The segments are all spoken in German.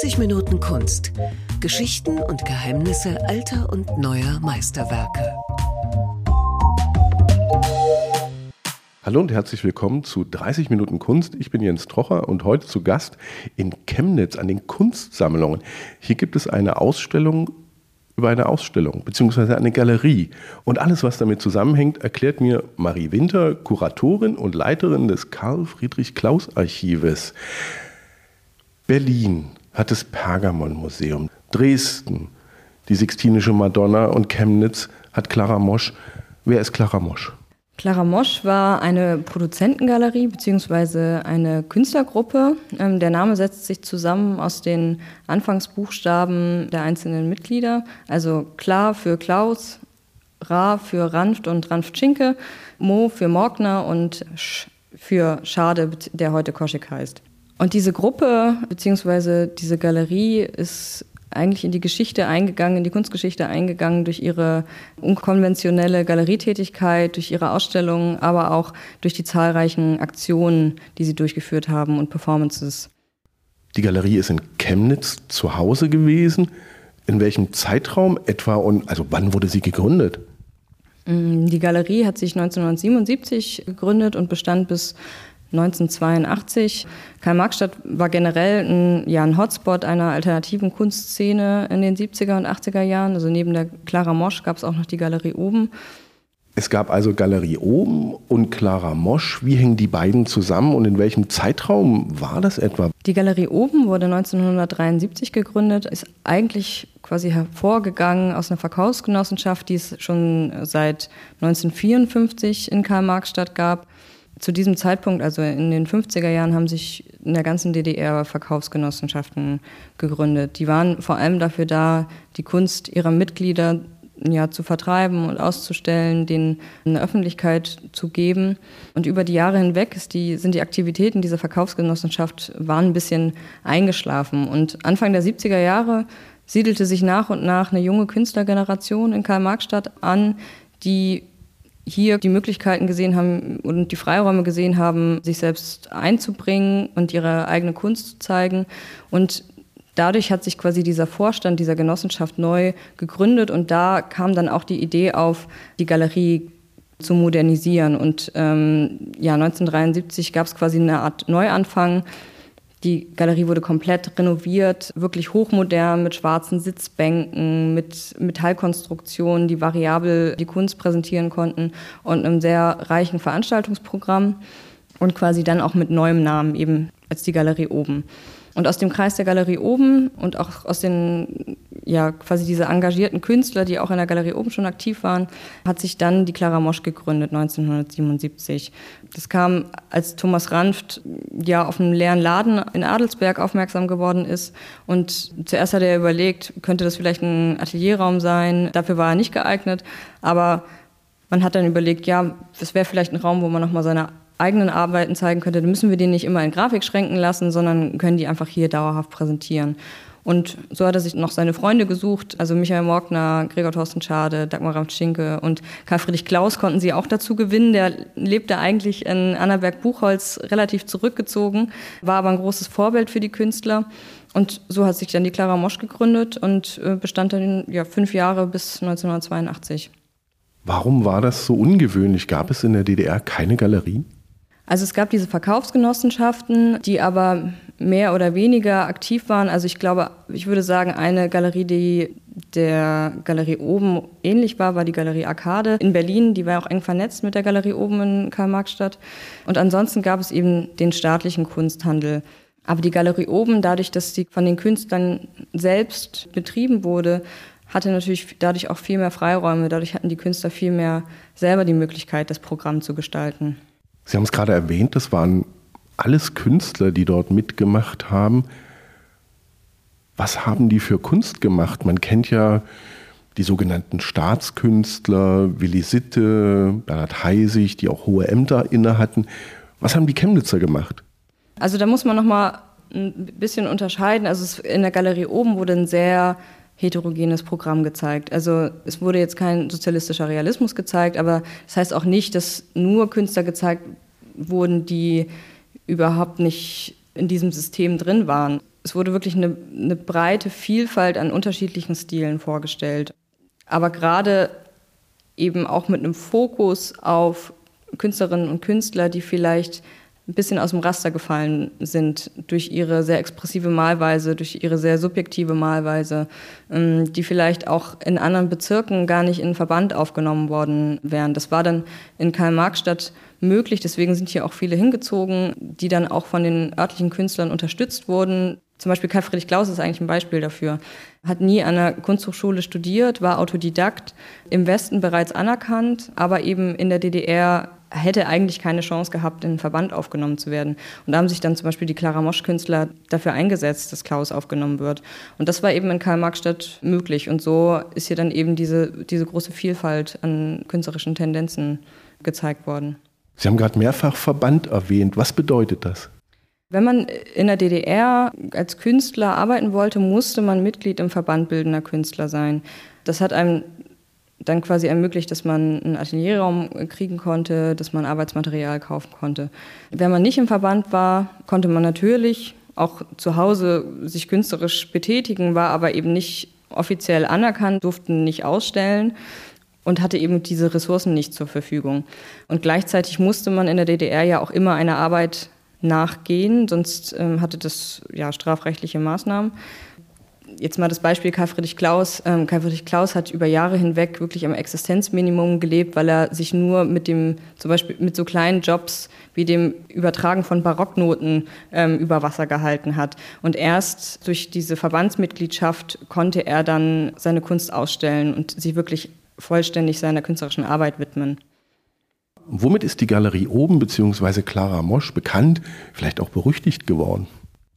30 Minuten Kunst. Geschichten und Geheimnisse alter und neuer Meisterwerke. Hallo und herzlich willkommen zu 30 Minuten Kunst. Ich bin Jens Trocher und heute zu Gast in Chemnitz an den Kunstsammlungen. Hier gibt es eine Ausstellung über eine Ausstellung, beziehungsweise eine Galerie. Und alles, was damit zusammenhängt, erklärt mir Marie Winter, Kuratorin und Leiterin des Karl-Friedrich-Klaus-Archives. Berlin hat das Pergamon-Museum, Dresden die Sixtinische Madonna und Chemnitz hat Clara Mosch. Wer ist Clara Mosch? Clara Mosch war eine Produzentengalerie bzw. eine Künstlergruppe. Der Name setzt sich zusammen aus den Anfangsbuchstaben der einzelnen Mitglieder. Also Klar für Klaus, Ra für Ranft und Ranft-Schinke, Mo für Morgner und Sch für Schade, der heute Koschek heißt. Und diese Gruppe bzw. diese Galerie ist eigentlich in die Geschichte eingegangen, in die Kunstgeschichte eingegangen durch ihre unkonventionelle Galerietätigkeit, durch ihre Ausstellungen, aber auch durch die zahlreichen Aktionen, die sie durchgeführt haben und Performances. Die Galerie ist in Chemnitz zu Hause gewesen. In welchem Zeitraum etwa und also wann wurde sie gegründet? Die Galerie hat sich 1977 gegründet und bestand bis 1982. Karl-Marx-Stadt war generell ein Hotspot einer alternativen Kunstszene in den 70er und 80er Jahren. Also neben der Clara Mosch gab es auch noch die Galerie Oben. Es gab also Galerie Oben und Clara Mosch. Wie hängen die beiden zusammen und in welchem Zeitraum war das etwa? Die Galerie Oben wurde 1973 gegründet, ist eigentlich quasi hervorgegangen aus einer Verkaufsgenossenschaft, die es schon seit 1954 in Karl-Marx-Stadt gab. Zu diesem Zeitpunkt, also in den 50er Jahren, haben sich in der ganzen DDR Verkaufsgenossenschaften gegründet. Die waren vor allem dafür da, die Kunst ihrer Mitglieder zu vertreiben und auszustellen, denen eine Öffentlichkeit zu geben. Und über die Jahre hinweg sind die Aktivitäten dieser Verkaufsgenossenschaft waren ein bisschen eingeschlafen. Und Anfang der 70er Jahre siedelte sich nach und nach eine junge Künstlergeneration in Karl-Marx-Stadt an, die hier die Möglichkeiten gesehen haben und die Freiräume gesehen haben, sich selbst einzubringen und ihre eigene Kunst zu zeigen. Und dadurch hat sich quasi dieser Vorstand dieser Genossenschaft neu gegründet und da kam dann auch die Idee auf, die Galerie zu modernisieren. Und 1973 gab es quasi eine Art Neuanfang. Die Galerie wurde komplett renoviert, wirklich hochmodern mit schwarzen Sitzbänken, mit Metallkonstruktionen, die variabel die Kunst präsentieren konnten und einem sehr reichen Veranstaltungsprogramm und quasi dann auch mit neuem Namen eben als die Galerie Oben. Und aus dem Kreis der Galerie Oben und auch aus den quasi diese engagierten Künstler, die auch in der Galerie Oben schon aktiv waren, hat sich dann die Clara Mosch gegründet 1977. Das kam, als Thomas Ranft auf einen leeren Laden in Adelsberg aufmerksam geworden ist. Und zuerst hat er überlegt, könnte das vielleicht ein Atelierraum sein? Dafür war er nicht geeignet. Aber man hat dann überlegt, es wäre vielleicht ein Raum, wo man nochmal seine eigenen Arbeiten zeigen könnte. Dann müssen wir den nicht immer in Grafikschränken lassen, sondern können die einfach hier dauerhaft präsentieren. Und so hat er sich noch seine Freunde gesucht, also Michael Morgner, Gregor Thorsten Schade, Dagmar Ranft-Schinke und Karl-Friedrich Klaus konnten sie auch dazu gewinnen. Der lebte eigentlich in Annaberg-Buchholz relativ zurückgezogen, war aber ein großes Vorbild für die Künstler. Und so hat sich dann die Clara Mosch gegründet und bestand dann 5 Jahre bis 1982. Warum war das so ungewöhnlich? Gab es in der DDR keine Galerie? Also es gab diese Verkaufsgenossenschaften, die aber mehr oder weniger aktiv waren. Also ich würde sagen, eine Galerie, die der Galerie Oben ähnlich war die Galerie Arkade in Berlin. Die war auch eng vernetzt mit der Galerie Oben in Karl-Marx-Stadt. Und ansonsten gab es eben den staatlichen Kunsthandel. Aber die Galerie Oben, dadurch, dass sie von den Künstlern selbst betrieben wurde, hatte natürlich dadurch auch viel mehr Freiräume. Dadurch hatten die Künstler viel mehr selber die Möglichkeit, das Programm zu gestalten. Sie haben es gerade erwähnt, das waren alles Künstler, die dort mitgemacht haben. Was haben die für Kunst gemacht? Man kennt ja die sogenannten Staatskünstler, Willi Sitte, Bernhard Heisig, die auch hohe Ämter inne hatten. Was haben die Chemnitzer gemacht? Also da muss man noch mal ein bisschen unterscheiden. Also in der Galerie Oben wurde ein sehr heterogenes Programm gezeigt. Also es wurde jetzt kein sozialistischer Realismus gezeigt, aber das heißt auch nicht, dass nur Künstler gezeigt wurden, die überhaupt nicht in diesem System drin waren. es wurde wirklich eine breite Vielfalt an unterschiedlichen Stilen vorgestellt. Aber gerade eben auch mit einem Fokus auf Künstlerinnen und Künstler, die vielleicht ein bisschen aus dem Raster gefallen sind durch ihre sehr expressive Malweise, durch ihre sehr subjektive Malweise, die vielleicht auch in anderen Bezirken gar nicht in den Verband aufgenommen worden wären. Das war dann in Karl-Marx-Stadt möglich, deswegen sind hier auch viele hingezogen, die dann auch von den örtlichen Künstlern unterstützt wurden. Zum Beispiel Karl Friedrich Klaus ist eigentlich ein Beispiel dafür. Hat nie an der Kunsthochschule studiert, war Autodidakt, im Westen bereits anerkannt, aber eben in der DDR hätte eigentlich keine Chance gehabt, in den Verband aufgenommen zu werden. Und da haben sich dann zum Beispiel die Clara Mosch-Künstler dafür eingesetzt, dass Klaus aufgenommen wird. Und das war eben in Karl-Marx-Stadt möglich. Und so ist hier dann eben diese große Vielfalt an künstlerischen Tendenzen gezeigt worden. Sie haben gerade mehrfach Verband erwähnt. Was bedeutet das? Wenn man in der DDR als Künstler arbeiten wollte, musste man Mitglied im Verband Bildender Künstler sein. Das hat einem dann quasi ermöglicht, dass man einen Atelierraum kriegen konnte, dass man Arbeitsmaterial kaufen konnte. Wenn man nicht im Verband war, konnte man natürlich auch zu Hause sich künstlerisch betätigen, war aber eben nicht offiziell anerkannt, durften nicht ausstellen und hatte eben diese Ressourcen nicht zur Verfügung. Und gleichzeitig musste man in der DDR ja auch immer einer Arbeit nachgehen, sonst hatte das ja strafrechtliche Maßnahmen. Jetzt mal das Beispiel Karl Friedrich Klaus. Karl Friedrich Klaus hat über Jahre hinweg wirklich am Existenzminimum gelebt, weil er sich nur zum Beispiel mit so kleinen Jobs wie dem Übertragen von Barocknoten über Wasser gehalten hat. Und erst durch diese Verbandsmitgliedschaft konnte er dann seine Kunst ausstellen und sich wirklich vollständig seiner künstlerischen Arbeit widmen. Womit ist die Galerie Oben bzw. Clara Mosch bekannt, vielleicht auch berüchtigt geworden?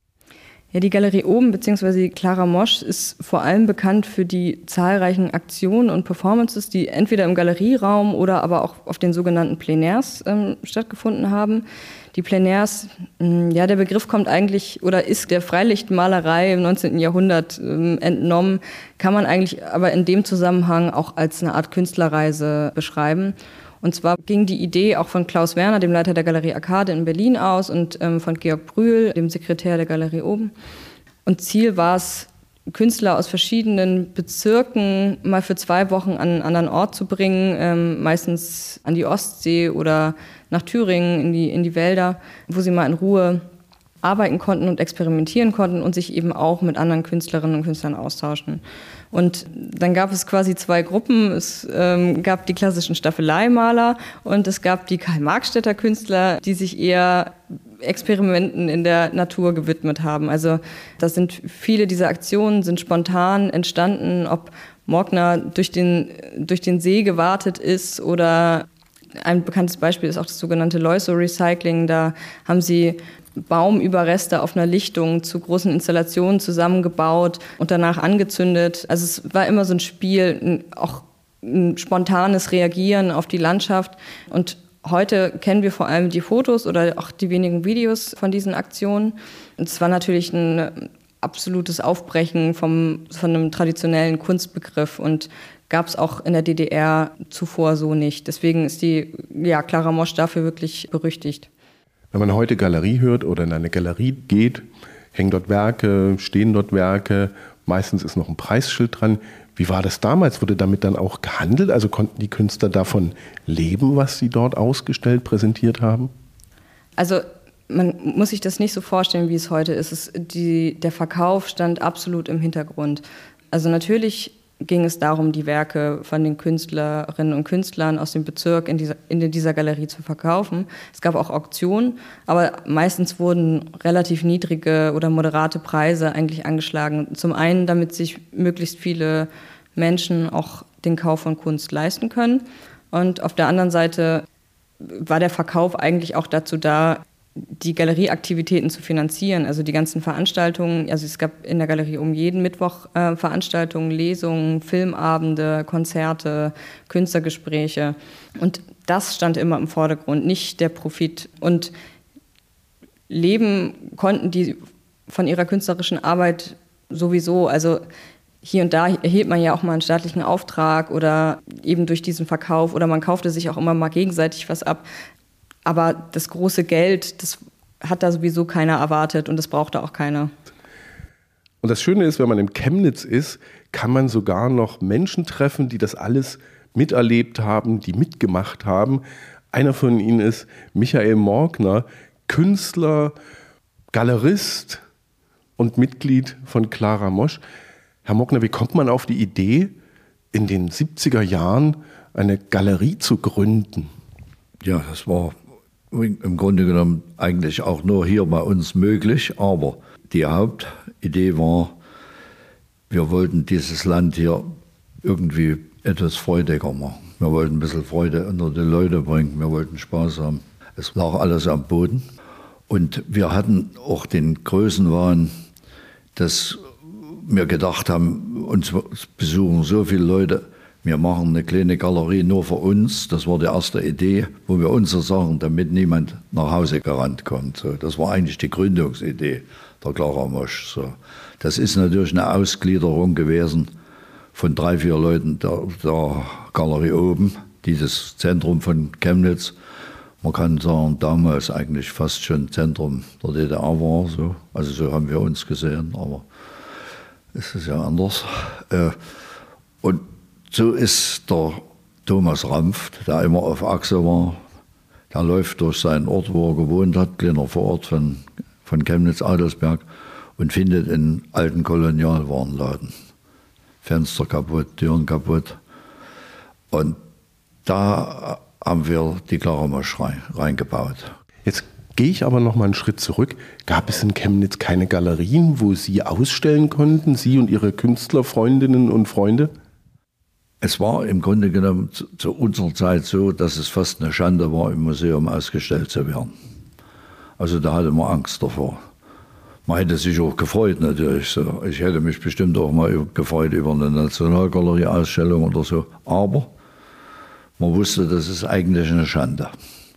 Ja, die Galerie Oben bzw. Clara Mosch ist vor allem bekannt für die zahlreichen Aktionen und Performances, die entweder im Galerieraum oder aber auch auf den sogenannten Plenairs stattgefunden haben. Die Plenairs, ja, der Begriff kommt eigentlich oder ist der Freilichtmalerei im 19. Jahrhundert entnommen, kann man eigentlich aber in dem Zusammenhang auch als eine Art Künstlerreise beschreiben. Und zwar ging die Idee auch von Klaus Werner, dem Leiter der Galerie Arkade in Berlin aus, und von Georg Brühl, dem Sekretär der Galerie Oben. Und Ziel war es, Künstler aus verschiedenen Bezirken mal für 2 Wochen an einen anderen Ort zu bringen, meistens an die Ostsee oder nach Thüringen in die Wälder, wo sie mal in Ruhe arbeiten konnten und experimentieren konnten und sich eben auch mit anderen Künstlerinnen und Künstlern austauschen. Und dann gab es quasi 2 Gruppen. Es gab die klassischen Staffeleimaler und es gab die Karl-Marx-Städter Künstler, die sich eher Experimenten in der Natur gewidmet haben. Also das sind viele dieser Aktionen sind spontan entstanden, ob Morgner durch den See gewartet ist oder ein bekanntes Beispiel ist auch das sogenannte Leuso-Recycling. Da haben sie Baumüberreste auf einer Lichtung zu großen Installationen zusammengebaut und danach angezündet. Also es war immer so ein Spiel, auch ein spontanes Reagieren auf die Landschaft. Und heute kennen wir vor allem die Fotos oder auch die wenigen Videos von diesen Aktionen. Und es war natürlich ein absolutes Aufbrechen von einem traditionellen Kunstbegriff und gab es auch in der DDR zuvor so nicht. Deswegen ist die Clara Mosch dafür wirklich berüchtigt. Wenn man heute Galerie hört oder in eine Galerie geht, hängen dort Werke, stehen dort Werke, meistens ist noch ein Preisschild dran. Wie war das damals? Wurde damit dann auch gehandelt? Also konnten die Künstler davon leben, was sie dort ausgestellt, präsentiert haben? Also man muss sich das nicht so vorstellen, wie es heute ist. Der Verkauf stand absolut im Hintergrund. Also natürlich ging es darum, die Werke von den Künstlerinnen und Künstlern aus dem Bezirk in dieser Galerie zu verkaufen. Es gab auch Auktionen, aber meistens wurden relativ niedrige oder moderate Preise eigentlich angeschlagen. Zum einen, damit sich möglichst viele Menschen auch den Kauf von Kunst leisten können. Und auf der anderen Seite war der Verkauf eigentlich auch dazu da, die Galerieaktivitäten zu finanzieren, also die ganzen Veranstaltungen. Also es gab in der Galerie um jeden Mittwoch Veranstaltungen, Lesungen, Filmabende, Konzerte, Künstlergespräche. Und das stand immer im Vordergrund, nicht der Profit. Und leben konnten die von ihrer künstlerischen Arbeit sowieso. Also hier und da erhielt man ja auch mal einen staatlichen Auftrag oder eben durch diesen Verkauf oder man kaufte sich auch immer mal gegenseitig was ab. Aber das große Geld, das hat da sowieso keiner erwartet und das brauchte auch keiner. Und das Schöne ist, wenn man in Chemnitz ist, kann man sogar noch Menschen treffen, die das alles miterlebt haben, die mitgemacht haben. Einer von ihnen ist Michael Morgner, Künstler, Galerist und Mitglied von Clara Mosch. Herr Morgner, wie kommt man auf die Idee, in den 70er Jahren eine Galerie zu gründen? Ja, das war im Grunde genommen eigentlich auch nur hier bei uns möglich, aber die Hauptidee war, wir wollten dieses Land hier irgendwie etwas freudiger machen. Wir wollten ein bisschen Freude unter die Leute bringen, wir wollten Spaß haben. Es lag alles am Boden und wir hatten auch den Größenwahn, dass wir gedacht haben, uns besuchen so viele Leute, wir machen eine kleine Galerie nur für uns. Das war die erste Idee, wo wir unsere Sachen, damit niemand nach Hause gerannt kommt. So, das war eigentlich die Gründungsidee der Clara Mosch. So. Das ist natürlich eine Ausgliederung gewesen von 3, 4 Leuten der Galerie oben, dieses Zentrum von Chemnitz. Man kann sagen, damals eigentlich fast schon Zentrum der DDR war. So. Also so haben wir uns gesehen, aber es ist ja anders. Und so ist der Thomas Rampft, der immer auf Achse war, der läuft durch seinen Ort, wo er gewohnt hat, kleiner Vorort von Chemnitz-Adelsberg, und findet einen alten Kolonialwarenladen. Fenster kaputt, Türen kaputt. Und da haben wir die Clara Mosch reingebaut. Jetzt gehe ich aber noch mal einen Schritt zurück. Gab es in Chemnitz keine Galerien, wo Sie ausstellen konnten, Sie und Ihre Künstlerfreundinnen und Freunde? Es war im Grunde genommen zu unserer Zeit so, dass es fast eine Schande war, im Museum ausgestellt zu werden. Also da hatte man Angst davor. Man hätte sich auch gefreut natürlich. So. Ich hätte mich bestimmt auch mal gefreut über eine Nationalgalerie-Ausstellung oder so. Aber man wusste, das ist eigentlich eine Schande.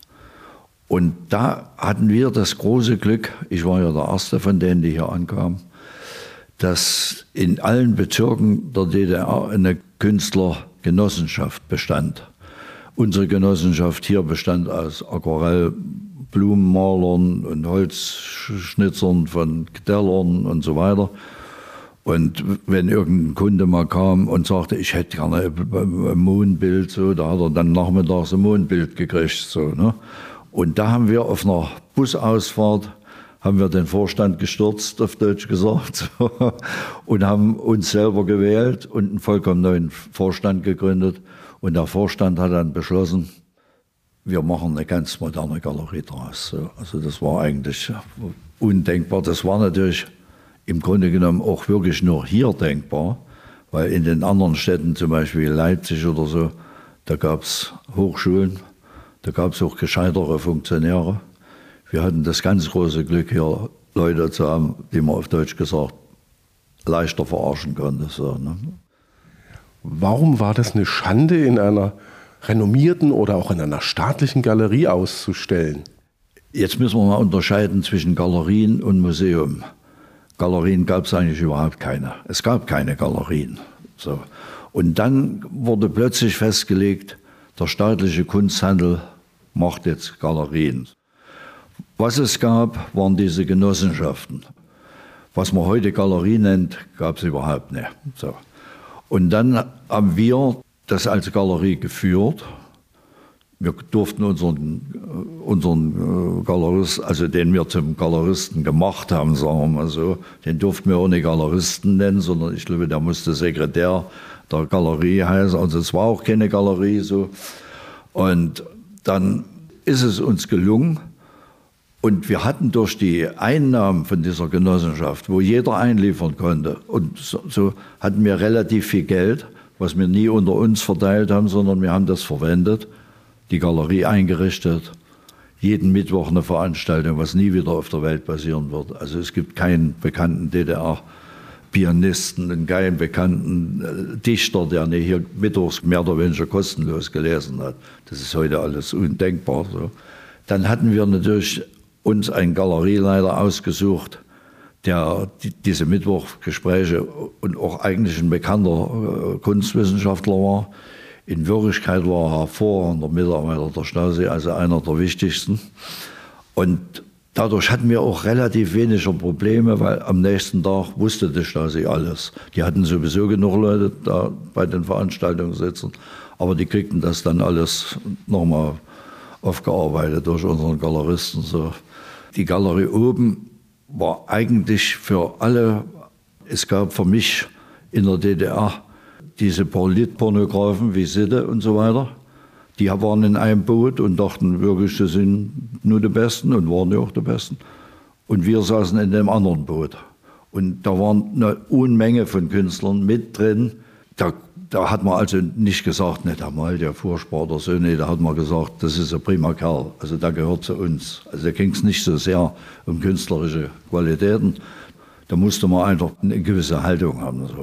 Und da hatten wir das große Glück, ich war ja der Erste von denen, die hier ankamen, dass in allen Bezirken der DDR eine Künstlergenossenschaft bestand. Unsere Genossenschaft hier bestand aus Aquarellblumenmalern und Holzschnitzern von Tellern und so weiter. Und wenn irgendein Kunde mal kam und sagte, ich hätte gerne ein Mondbild, so, da hat er dann nachmittags ein Mondbild gekriegt. So, ne? Und da haben wir auf einer Busausfahrt haben wir den Vorstand gestürzt, auf Deutsch gesagt, und haben uns selber gewählt und einen vollkommen neuen Vorstand gegründet. Und der Vorstand hat dann beschlossen, wir machen eine ganz moderne Galerie draus. Also das war eigentlich undenkbar. Das war natürlich im Grunde genommen auch wirklich nur hier denkbar, weil in den anderen Städten, zum Beispiel Leipzig oder so, da gab es Hochschulen, da gab es auch gescheitere Funktionäre. Wir hatten das ganz große Glück, hier Leute zu haben, die man auf Deutsch gesagt leichter verarschen konnte. So, ne? Warum war das eine Schande, in einer renommierten oder auch in einer staatlichen Galerie auszustellen? Jetzt müssen wir mal unterscheiden zwischen Galerien und Museum. Galerien gab es eigentlich überhaupt keine. Es gab keine Galerien. So. Und dann wurde plötzlich festgelegt, der staatliche Kunsthandel macht jetzt Galerien. Was es gab, waren diese Genossenschaften. Was man heute Galerie nennt, gab es überhaupt nicht. So. Und dann haben wir das als Galerie geführt. Wir durften unseren Galerist, also den wir zum Galeristen gemacht haben, sagen wir mal so, den durften wir auch nicht Galeristen nennen, sondern ich glaube, der musste Sekretär der Galerie heißen. Also es war auch keine Galerie so. Und dann ist es uns gelungen. Und wir hatten durch die Einnahmen von dieser Genossenschaft, wo jeder einliefern konnte, und so hatten wir relativ viel Geld, was wir nie unter uns verteilt haben, sondern wir haben das verwendet, die Galerie eingerichtet, jeden Mittwoch eine Veranstaltung, was nie wieder auf der Welt passieren wird. Also es gibt keinen bekannten DDR-Pianisten, einen keinen bekannten Dichter, der nicht hier mittwochs mehr oder weniger kostenlos gelesen hat. Das ist heute alles undenkbar. So. Dann hatten wir natürlich uns einen Galerieleiter ausgesucht, der diese Mittwochgespräche und auch eigentlich ein bekannter Kunstwissenschaftler war. In Wirklichkeit war er hervorragender Mitarbeiter der Stasi, also einer der wichtigsten. Und Dadurch hatten wir auch relativ weniger Probleme, weil am nächsten Tag wusste die Stasi alles. Die hatten sowieso genug Leute da bei den Veranstaltungen sitzen, aber die kriegten das dann alles nochmal aufgearbeitet durch unseren Galeristen. So. Die Galerie oben war eigentlich für alle, es gab für mich in der DDR diese Politpornografen wie Sitte und so weiter. Die waren in einem Boot und dachten wirklich, sie sind nur die Besten und waren ja auch die Besten. Und wir saßen in dem anderen Boot. Und da waren eine Unmenge von Künstlern mit drin. Da hat man also nicht gesagt, ne, der malt ja furchtbar oder so. Nee, da hat man gesagt, das ist ein prima Kerl. Also der gehört zu uns. Also da ging es nicht so sehr um künstlerische Qualitäten. Da musste man einfach eine gewisse Haltung haben. So.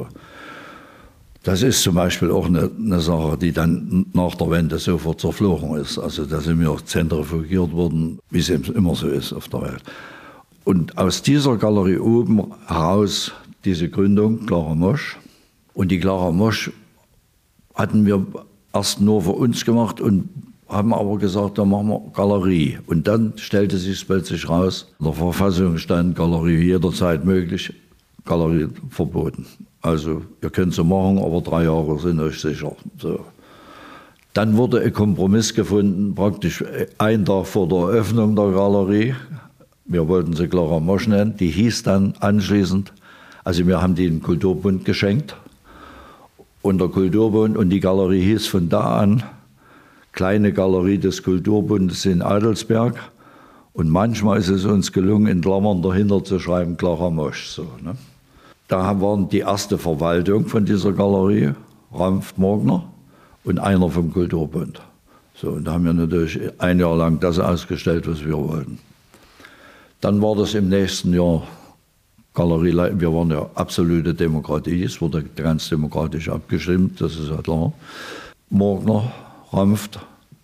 Das ist zum Beispiel auch eine Sache, die dann nach der Wende sofort zerflogen ist. Also da sind wir auch zentrifugiert worden, wie es immer so ist auf der Welt. Und aus dieser Galerie oben heraus diese Gründung, Clara Mosch. Und die Clara Mosch hatten wir erst nur für uns gemacht und haben aber gesagt, dann machen wir Galerie. Und dann stellte sich plötzlich raus, in der Verfassung stand Galerie jederzeit möglich, Galerie verboten. Also ihr könnt sie machen, aber 3 Jahre sind euch sicher. So. Dann wurde ein Kompromiss gefunden, praktisch einen Tag vor der Eröffnung der Galerie. Wir wollten sie Clara Mosch nennen. Die hieß dann anschließend, also wir haben die den Kulturbund geschenkt. Und der Kulturbund und die Galerie hieß von da an Kleine Galerie des Kulturbundes in Adelsberg. Und manchmal ist es uns gelungen, in Klammern dahinter zu schreiben, Clara Mosch. So, ne? Da waren die erste Verwaltung von dieser Galerie, Ranft Morgner, und einer vom Kulturbund. So, und da haben wir natürlich 1 Jahr lang das ausgestellt, was wir wollten. Dann war das im nächsten Jahr Galerie, wir waren ja absolute Demokratie, es wurde ganz demokratisch abgestimmt, das ist ja klar. Morgner, Ranft,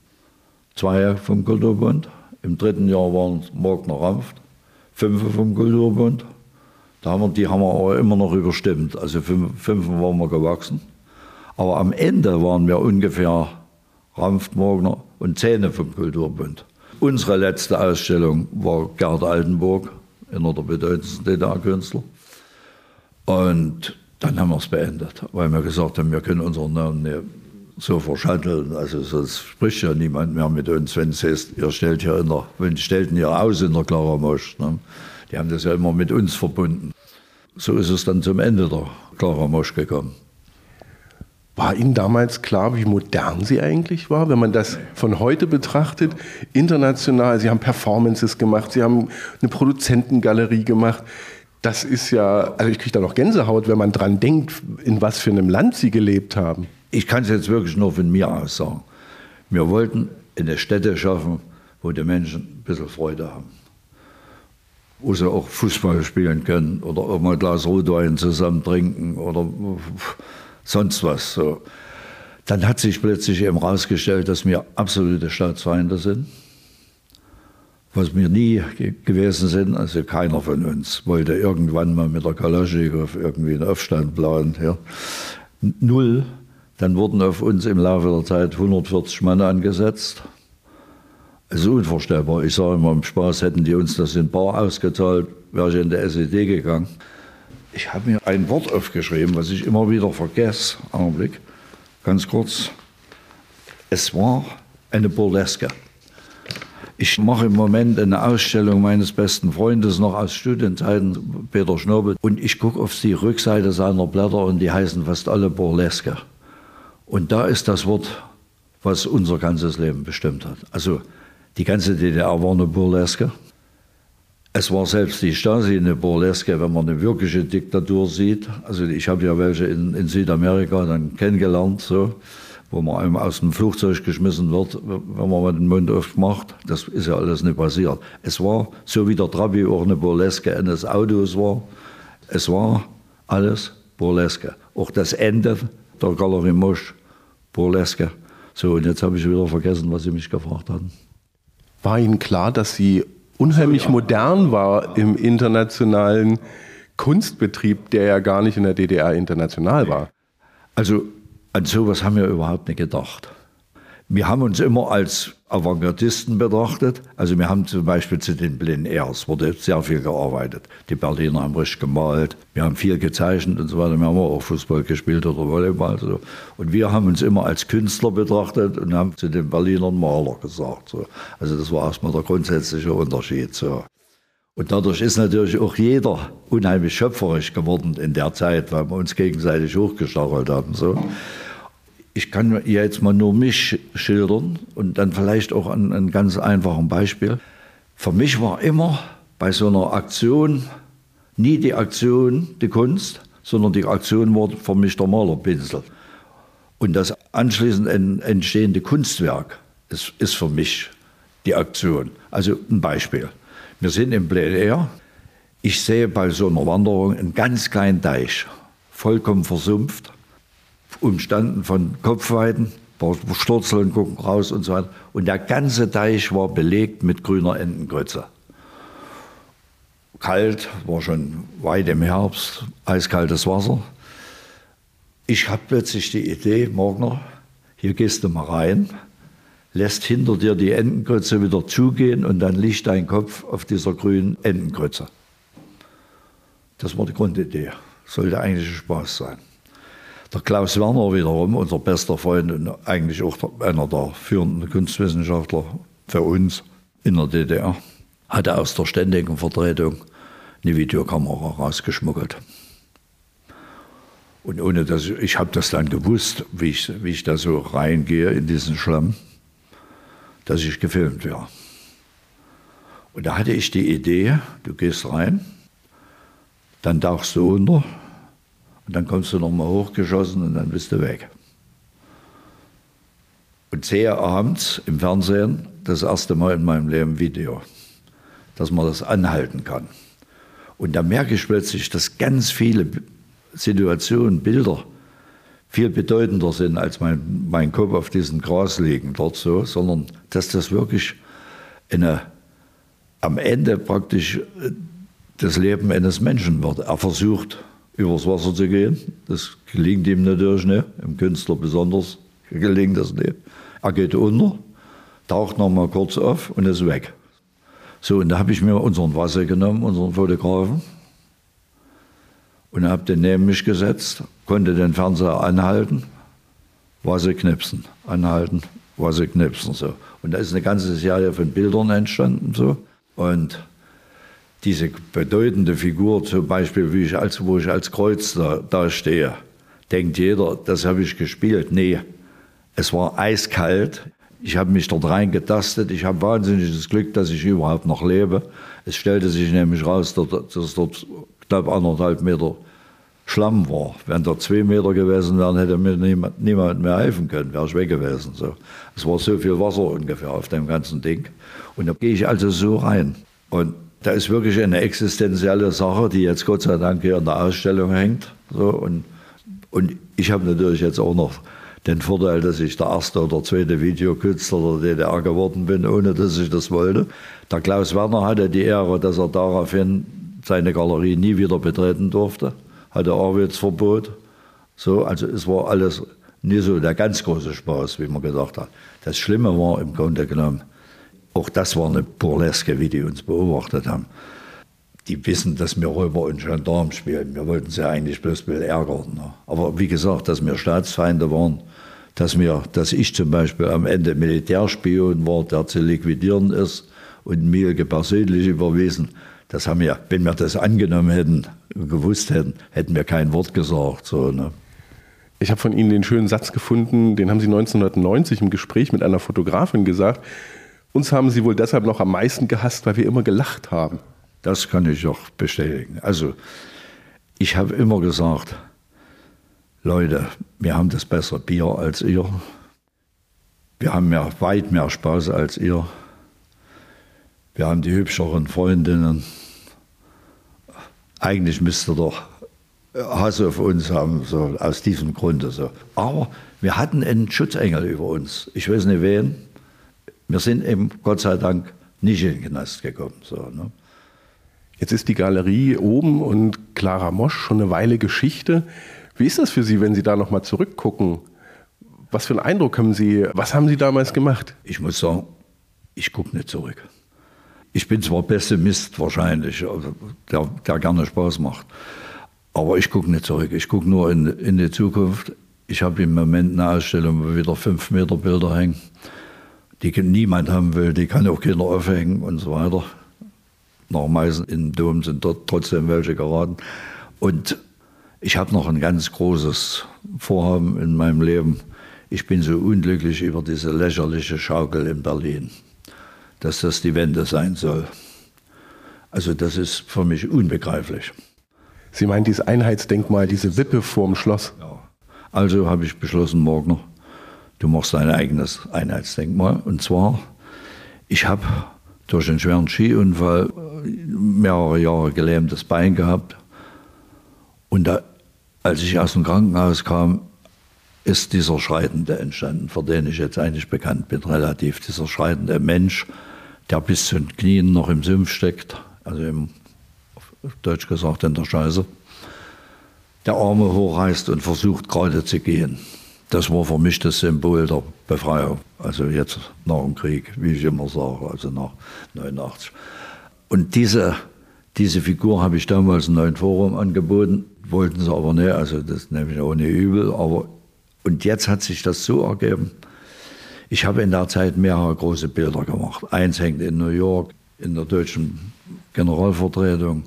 2 vom Kulturbund. Im 3. Jahr waren es Morgner, Ranft, 5 vom Kulturbund. Die haben wir aber immer noch überstimmt, also 5 waren wir gewachsen. Aber am Ende waren wir ungefähr Ranft, Morgner und 10 vom Kulturbund. Unsere letzte Ausstellung war Gerd Altenburg, einer der bedeutendsten DDR-Künstler. Und dann haben wir es beendet, weil wir gesagt haben, wir können unseren Namen nicht so verschatteln. Also sonst spricht ja niemand mehr mit uns, wenn es heißt, ihr stellten hier aus in der Clara Mosch. Ne? Die haben das ja immer mit uns verbunden. So ist es dann zum Ende der Clara Mosch gekommen. War Ihnen damals klar, wie modern sie eigentlich war, wenn man das von heute betrachtet? International, Sie haben Performances gemacht, Sie haben eine Produzentengalerie gemacht. Das ist ja, also ich kriege da noch Gänsehaut, wenn man dran denkt, in was für einem Land Sie gelebt haben. Ich kann es jetzt wirklich nur von mir aus sagen. Wir wollten eine Stätte schaffen, wo die Menschen ein bisschen Freude haben. Wo sie auch Fußball spielen können oder auch mal ein Glas Rotwein zusammen trinken oder sonst was. So. Dann hat sich plötzlich eben herausgestellt, dass wir absolute Staatsfeinde sind. Was wir nie gewesen sind, also keiner von uns wollte irgendwann mal mit der Kalaschnikow irgendwie einen Aufstand planen. Ja. 0. Dann wurden auf uns im Laufe der Zeit 140 Mann angesetzt. Das ist unvorstellbar. Ich sage immer im Spaß, hätten die uns das in bar ausgezahlt, wäre ich in der SED gegangen. Ich habe mir ein Wort aufgeschrieben, was ich immer wieder vergesse. Augenblick, ganz kurz. Es war eine Burleske. Ich mache im Moment eine Ausstellung meines besten Freundes noch aus Studienzeiten, Peter Schnobel. Und ich gucke auf die Rückseite seiner Blätter und die heißen fast alle Burleske. Und da ist das Wort, was unser ganzes Leben bestimmt hat. Also die ganze DDR war eine Burleske. Es war selbst die Stasi eine Burleske, wenn man eine wirkliche Diktatur sieht. Also ich habe ja welche in Südamerika dann kennengelernt, so, wo man einem aus dem Flugzeug geschmissen wird, wenn man mal den Mund aufmacht. Das ist ja alles nicht passiert. Es war, so wie der Trabi auch eine Burleske eines Autos war, es war alles Burleske. Auch das Ende der Galerie Mosch, Burleske. So, und jetzt habe ich wieder vergessen, was Sie mich gefragt hatten. War Ihnen klar, dass Sie unheimlich modern war im internationalen Kunstbetrieb, der ja gar nicht in der DDR international war? Also an sowas haben wir überhaupt nicht gedacht. Wir haben uns immer als Avantgardisten betrachtet. Also wir haben zum Beispiel zu den Plein Airs wurde sehr viel gearbeitet. Die Berliner haben richtig gemalt, wir haben viel gezeichnet und so weiter. Wir haben auch Fußball gespielt oder Volleyball. So. Und wir haben uns immer als Künstler betrachtet und haben zu den Berlinern Maler gesagt. So. Also das war erstmal der grundsätzliche Unterschied. So. Und dadurch ist natürlich auch jeder unheimlich schöpferisch geworden in der Zeit, weil wir uns gegenseitig hochgestachelt haben. So. Ich kann jetzt mal nur mich schildern und dann vielleicht auch an einem ganz einfachen Beispiel. Für mich war immer bei so einer Aktion nie die Aktion die Kunst, sondern die Aktion war für mich der Malerpinsel. Und das anschließend entstehende Kunstwerk ist für mich die Aktion. Also ein Beispiel. Wir sind im Plein Air. Ich sehe bei so einer Wanderung einen ganz kleinen Deich, vollkommen versumpft, umstanden von Kopfweiden, ein paar Sturzeln gucken raus und so weiter. Und der ganze Deich war belegt mit grüner Entengrütze. Kalt, war schon weit im Herbst, eiskaltes Wasser. Ich habe plötzlich die Idee, Morgner, hier gehst du mal rein, lässt hinter dir die Entengrütze wieder zugehen und dann liegt dein Kopf auf dieser grünen Entengrütze. Das war die Grundidee. Sollte eigentlich ein Spaß sein. Der Klaus Werner wiederum, unser bester Freund und eigentlich auch einer der führenden Kunstwissenschaftler für uns in der DDR, hatte aus der ständigen Vertretung eine Videokamera rausgeschmuggelt. Und ohne dass ich habe das dann gewusst, wie ich da so reingehe in diesen Schlamm, dass ich gefilmt wäre. Und da hatte ich die Idee, du gehst rein, dann tauchst du unter und dann kommst du nochmal hochgeschossen und dann bist du weg. Und sehe abends im Fernsehen das erste Mal in meinem Leben Video, dass man das anhalten kann. Und da merke ich plötzlich, dass ganz viele Situationen, Bilder viel bedeutender sind als mein Kopf auf diesem Gras liegen dort so, sondern dass das wirklich am Ende praktisch das Leben eines Menschen wird. Er versucht, übers Wasser zu gehen. Das gelingt ihm natürlich nicht. Im Künstler besonders gelingt das nicht. Er geht unter, taucht noch mal kurz auf und ist weg. So, und da habe ich mir unseren Wasser genommen, unseren Fotografen, und habe den neben mich gesetzt, konnte den Fernseher anhalten, Wasser knipsen, anhalten, Wasser knipsen. So. Und da ist eine ganze Serie von Bildern entstanden. So. Und diese bedeutende Figur, zum Beispiel, wo ich als Kreuz da stehe, denkt jeder, das habe ich gespielt. Nee, es war eiskalt. Ich habe mich dort reingetastet. Ich habe wahnsinniges Glück, dass ich überhaupt noch lebe. Es stellte sich nämlich raus, dass dort knapp 1,5 Meter Schlamm war. Wenn da 2 Meter gewesen wären, hätte mir niemand mehr helfen können, wäre ich weg gewesen. So. Es war so viel Wasser ungefähr auf dem ganzen Ding. Und da gehe ich also so rein. Und da ist wirklich eine existenzielle Sache, die jetzt Gott sei Dank hier in der Ausstellung hängt. So. Und ich habe natürlich jetzt auch noch den Vorteil, dass ich der erste oder zweite Videokünstler der DDR geworden bin, ohne dass ich das wollte. Der Klaus Werner hatte die Ehre, dass er daraufhin seine Galerie nie wieder betreten durfte, hatte Arbeitsverbot. So, also es war alles nie so der ganz große Spaß, wie man gedacht hat. Das Schlimme war im Grunde genommen, auch das war eine Burleske, wie die uns beobachtet haben. Die wissen, dass wir Räuber und Gendarmen spielen. Wir wollten sie eigentlich bloß ein bisschen ärgern. Ne? Aber wie gesagt, dass wir Staatsfeinde waren, dass ich zum Beispiel am Ende Militärspion war, der zu liquidieren ist und Mielke persönlich überwiesen, das haben wir, wenn wir das angenommen hätten, gewusst hätten, hätten wir kein Wort gesagt. So, ne? Ich habe von Ihnen den schönen Satz gefunden, den haben Sie 1990 im Gespräch mit einer Fotografin gesagt. Uns haben Sie wohl deshalb noch am meisten gehasst, weil wir immer gelacht haben. Das kann ich auch bestätigen. Also ich habe immer gesagt, Leute, wir haben das bessere Bier als ihr. Wir haben weit mehr Spaß als ihr. Wir haben die hübscheren Freundinnen. Eigentlich müsst ihr doch Hass auf uns haben, so aus diesem Grunde. So. Aber wir hatten einen Schutzengel über uns. Ich weiß nicht wen. Wir sind eben Gott sei Dank nicht in den Knast gekommen. So, ne? Jetzt ist die Galerie oben und Clara Mosch schon eine Weile Geschichte. Wie ist das für Sie, wenn Sie da nochmal zurückgucken? Was für einen Eindruck haben Sie, was haben Sie damals gemacht? Ich muss sagen, ich gucke nicht zurück. Ich bin zwar Pessimist wahrscheinlich, der gerne Spaß macht, aber ich gucke nicht zurück. Ich gucke nur in die Zukunft. Ich habe im Moment eine Ausstellung, wo wieder 5 Meter Bilder hängen, die niemand haben will, die kann auch keiner aufhängen und so weiter. Nach Meißen im Dom sind dort trotzdem welche geraten. Und ich habe noch ein ganz großes Vorhaben in meinem Leben. Ich bin so unglücklich über diese lächerliche Schaukel in Berlin, dass das die Wende sein soll. Also das ist für mich unbegreiflich. Sie meinen dieses Einheitsdenkmal, diese Wippe vorm Schloss? Ja. Also habe ich beschlossen, Morgner, du machst dein eigenes Einheitsdenkmal. Und zwar, ich habe durch einen schweren Skiunfall mehrere Jahre gelähmtes Bein gehabt. Und als ich aus dem Krankenhaus kam, ist dieser Schreitende entstanden, für den ich jetzt eigentlich bekannt bin, relativ. Dieser schreitende Mensch, der bis zu den Knien noch im Sumpf steckt, also auf Deutsch gesagt in der Scheiße, der Arme hochreißt und versucht gerade zu gehen. Das war für mich das Symbol der Befreiung. Also jetzt nach dem Krieg, wie ich immer sage, also nach 89. Und diese Figur habe ich damals im Neuen Forum angeboten, wollten sie aber nicht, also das nehme ich ohne übel. Und jetzt hat sich das so ergeben. Ich habe in der Zeit mehrere große Bilder gemacht. Eins hängt in New York, in der deutschen Generalvertretung,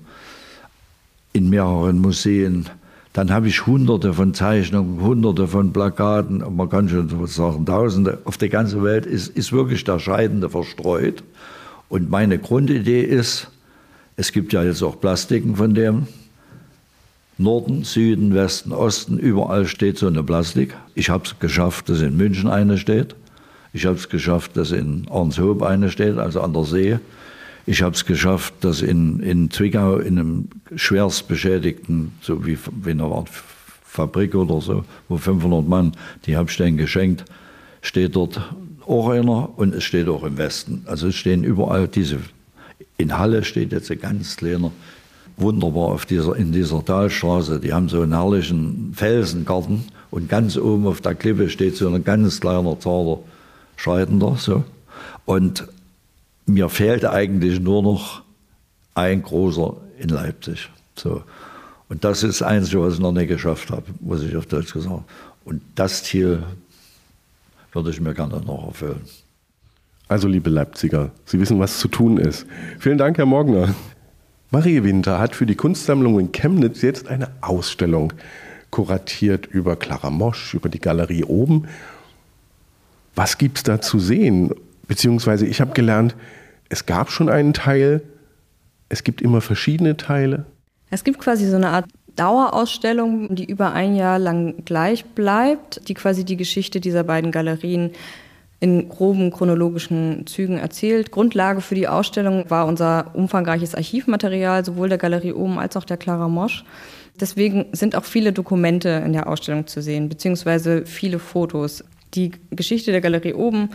in mehreren Museen. Dann habe ich Hunderte von Zeichnungen, Hunderte von Plakaten, man kann schon sagen Tausende. Auf der ganzen Welt ist wirklich der Scheidende verstreut. Und meine Grundidee ist, es gibt ja jetzt auch Plastiken von dem, Norden, Süden, Westen, Osten, überall steht so eine Plastik. Ich habe es geschafft, dass in München eine steht. Ich habe es geschafft, dass in Arnshoop eine steht, also an der See. Ich habe es geschafft, dass in Zwickau in einem schwerst beschädigten, so wie eine Art Fabrik oder so, wo 500 Mann, die habe ich denen geschenkt, steht dort auch einer und es steht auch im Westen. Also es stehen überall in Halle steht jetzt ein ganz kleiner, wunderbar in dieser Talstraße, die haben so einen herrlichen Felsengarten und ganz oben auf der Klippe steht so ein ganz kleiner, zarter Scheidender. So. Und mir fehlte eigentlich nur noch ein großer in Leipzig. So. Und das ist das Einzige, was ich noch nicht geschafft habe, muss ich auf Deutsch gesagt. Und das Ziel würde ich mir gerne noch erfüllen. Also, liebe Leipziger, Sie wissen, was zu tun ist. Vielen Dank, Herr Morgner. Marie Winter hat für die Kunstsammlung in Chemnitz jetzt eine Ausstellung kuratiert über Clara Mosch, über die Galerie oben. Was gibt es da zu sehen? Beziehungsweise ich habe gelernt, es gab schon einen Teil, es gibt immer verschiedene Teile. Es gibt quasi so eine Art Dauerausstellung, die über ein Jahr lang gleich bleibt, die quasi die Geschichte dieser beiden Galerien in groben chronologischen Zügen erzählt. Grundlage für die Ausstellung war unser umfangreiches Archivmaterial, sowohl der Galerie oben als auch der Clara Mosch. Deswegen sind auch viele Dokumente in der Ausstellung zu sehen, beziehungsweise viele Fotos. Die Geschichte der Galerie oben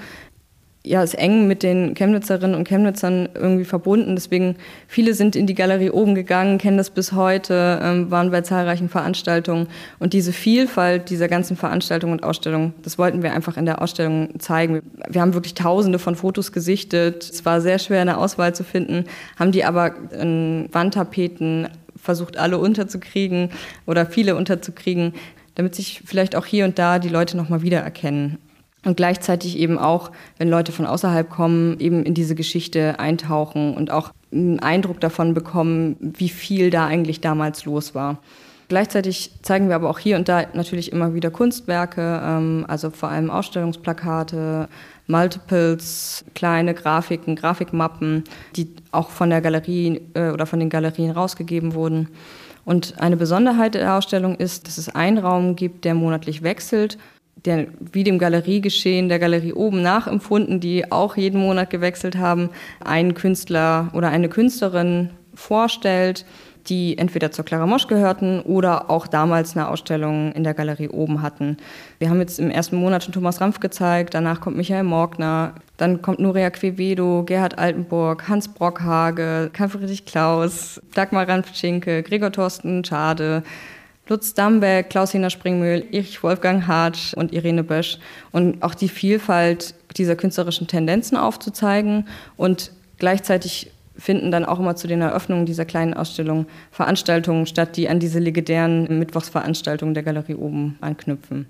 ist eng mit den Chemnitzerinnen und Chemnitzern irgendwie verbunden. Deswegen viele sind in die Galerie oben gegangen, kennen das bis heute, waren bei zahlreichen Veranstaltungen. Und diese Vielfalt dieser ganzen Veranstaltungen und Ausstellungen, das wollten wir einfach in der Ausstellung zeigen. Wir haben wirklich Tausende von Fotos gesichtet. Es war sehr schwer, eine Auswahl zu finden, haben die aber in Wandtapeten versucht, alle unterzukriegen oder viele unterzukriegen, damit sich vielleicht auch hier und da die Leute nochmal wiedererkennen. Und gleichzeitig eben auch, wenn Leute von außerhalb kommen, eben in diese Geschichte eintauchen und auch einen Eindruck davon bekommen, wie viel da eigentlich damals los war. Gleichzeitig zeigen wir aber auch hier und da natürlich immer wieder Kunstwerke, also vor allem Ausstellungsplakate, Multiples, kleine Grafiken, Grafikmappen, die auch von der Galerie oder von den Galerien rausgegeben wurden. Und eine Besonderheit der Ausstellung ist, dass es einen Raum gibt, der monatlich wechselt, der wie dem Galeriegeschehen der Galerie oben nachempfunden, die auch jeden Monat gewechselt haben, einen Künstler oder eine Künstlerin vorstellt, die entweder zur Clara Mosch gehörten oder auch damals eine Ausstellung in der Galerie oben hatten. Wir haben jetzt im ersten Monat schon Thomas Rampf gezeigt, danach kommt Michael Morgner, dann kommt Nuria Quevedo, Gerhard Altenburg, Hans Brockhage, Karl Friedrich Klaus, Dagmar Ranf-Schinke, Gregor Thorsten Schade, Lutz Dambeck, Klaus-Hiner Springmühl, Erich Wolfgang Hartsch und Irene Bösch. Und auch die Vielfalt dieser künstlerischen Tendenzen aufzuzeigen und gleichzeitig finden dann auch immer zu den Eröffnungen dieser kleinen Ausstellung Veranstaltungen statt, die an diese legendären Mittwochsveranstaltungen der Galerie oben anknüpfen.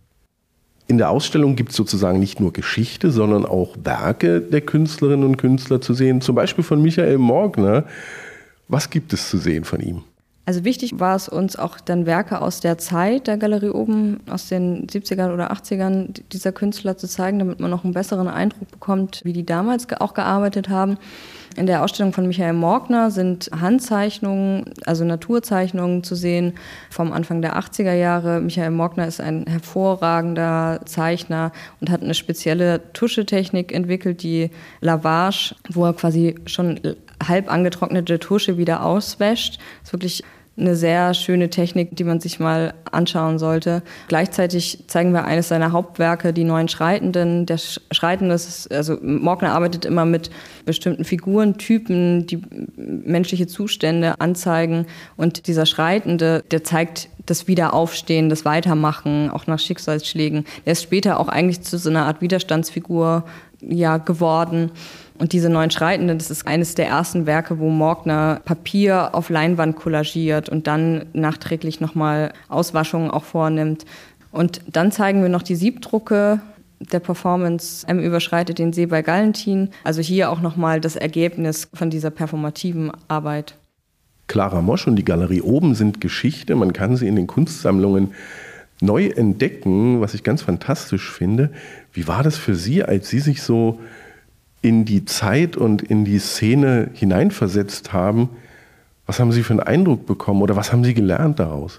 In der Ausstellung gibt es sozusagen nicht nur Geschichte, sondern auch Werke der Künstlerinnen und Künstler zu sehen, zum Beispiel von Michael Morgner. Was gibt es zu sehen von ihm? Also wichtig war es uns auch dann Werke aus der Zeit der Galerie oben, aus den 70ern oder 80ern dieser Künstler zu zeigen, damit man noch einen besseren Eindruck bekommt, wie die damals auch gearbeitet haben. In der Ausstellung von Michael Morgner sind Handzeichnungen, also Naturzeichnungen zu sehen vom Anfang der 80er Jahre. Michael Morgner ist ein hervorragender Zeichner und hat eine spezielle Tuschetechnik entwickelt, die Lavage, wo er quasi schon halb angetrocknete Tusche wieder auswäscht. Das ist wirklich eine sehr schöne Technik, die man sich mal anschauen sollte. Gleichzeitig zeigen wir eines seiner Hauptwerke, die Neuen Schreitenden. Der Schreitende ist, also Morgner arbeitet immer mit bestimmten Figurentypen, die menschliche Zustände anzeigen. Und dieser Schreitende, der zeigt das Wiederaufstehen, das Weitermachen, auch nach Schicksalsschlägen. Der ist später auch eigentlich zu so einer Art Widerstandsfigur geworden. Und diese Neuen Schreitenden, das ist eines der ersten Werke, wo Morgner Papier auf Leinwand kollagiert und dann nachträglich nochmal Auswaschungen auch vornimmt. Und dann zeigen wir noch die Siebdrucke der Performance M überschreitet den See bei Gallentin. Also hier auch nochmal das Ergebnis von dieser performativen Arbeit. Clara Mosch und die Galerie oben sind Geschichte. Man kann sie in den Kunstsammlungen neu entdecken, was ich ganz fantastisch finde. Wie war das für Sie, als Sie sich so in die Zeit und in die Szene hineinversetzt haben? Was haben Sie für einen Eindruck bekommen oder was haben Sie gelernt daraus?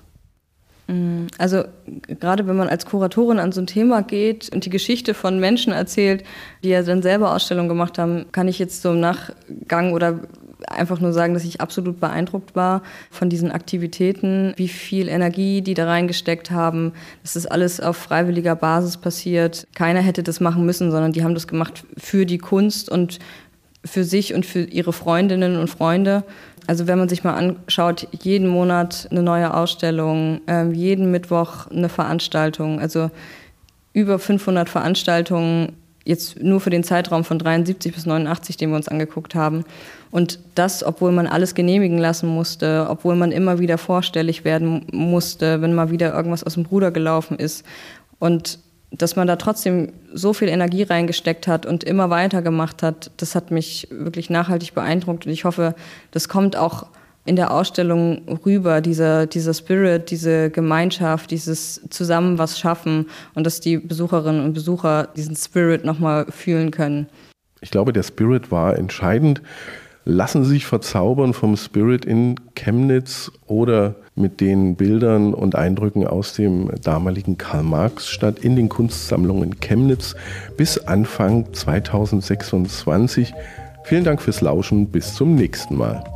Also gerade wenn man als Kuratorin an so ein Thema geht und die Geschichte von Menschen erzählt, die ja dann selber Ausstellungen gemacht haben, kann ich jetzt so im Nachgang oder einfach nur sagen, dass ich absolut beeindruckt war von diesen Aktivitäten, wie viel Energie die da reingesteckt haben. Das ist alles auf freiwilliger Basis passiert. Keiner hätte das machen müssen, sondern die haben das gemacht für die Kunst und für sich und für ihre Freundinnen und Freunde. Also wenn man sich mal anschaut, jeden Monat eine neue Ausstellung, jeden Mittwoch eine Veranstaltung, also über 500 Veranstaltungen, jetzt nur für den Zeitraum von 73 bis 89, den wir uns angeguckt haben. Und das, obwohl man alles genehmigen lassen musste, obwohl man immer wieder vorstellig werden musste, wenn mal wieder irgendwas aus dem Ruder gelaufen ist. Und dass man da trotzdem so viel Energie reingesteckt hat und immer weitergemacht hat, das hat mich wirklich nachhaltig beeindruckt. Und ich hoffe, das kommt auch in der Ausstellung rüber, dieser Spirit, diese Gemeinschaft, dieses Zusammen was schaffen und dass die Besucherinnen und Besucher diesen Spirit nochmal fühlen können. Ich glaube, der Spirit war entscheidend. Lassen Sie sich verzaubern vom Spirit in Chemnitz oder mit den Bildern und Eindrücken aus dem damaligen Karl-Marx-Stadt in den Kunstsammlungen Chemnitz bis Anfang 2026. Vielen Dank fürs Lauschen. Bis zum nächsten Mal.